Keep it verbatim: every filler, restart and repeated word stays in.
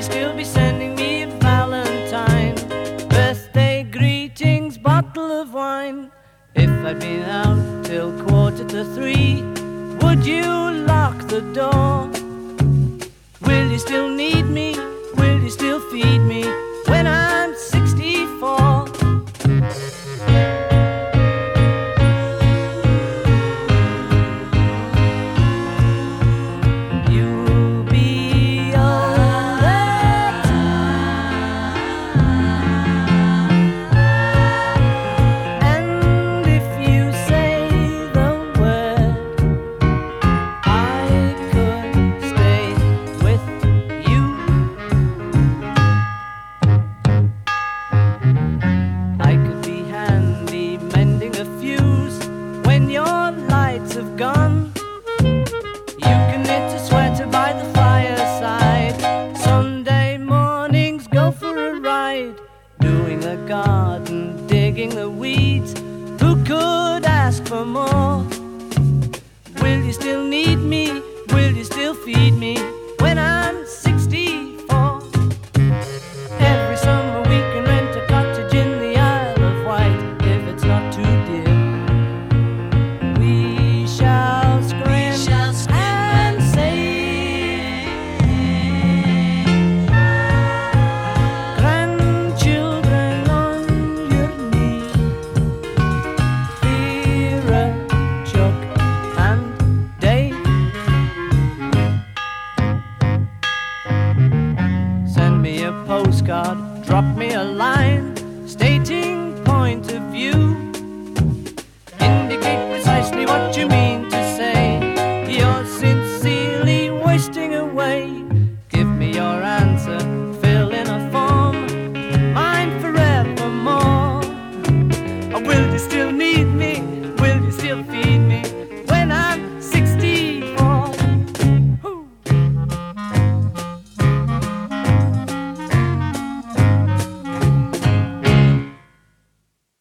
still be sending me a Valentine? Birthday greetings, bottle of wine. If I'd been out till quarter to three, would you lock the door? Will you still need me? Will you still feed me when I'm sixty-four? You'll be older too, and if you say the word, I could stay with you. I could be handy mending a fuse when your lights have gone. You can knit a sweater by the fireside. Sunday mornings go for a ride, doing the garden, digging the weeds. Who could ask for more? Will you still need me? Will you still feed me when I'm sixty-four? Every summer we can rent a cottage in the Isle of Wight, if it's not too dear. We shall scream, shall scream and say, grandchildren on your knee, Vera, Chuck and Dave. Send me a postcard, drop me a line.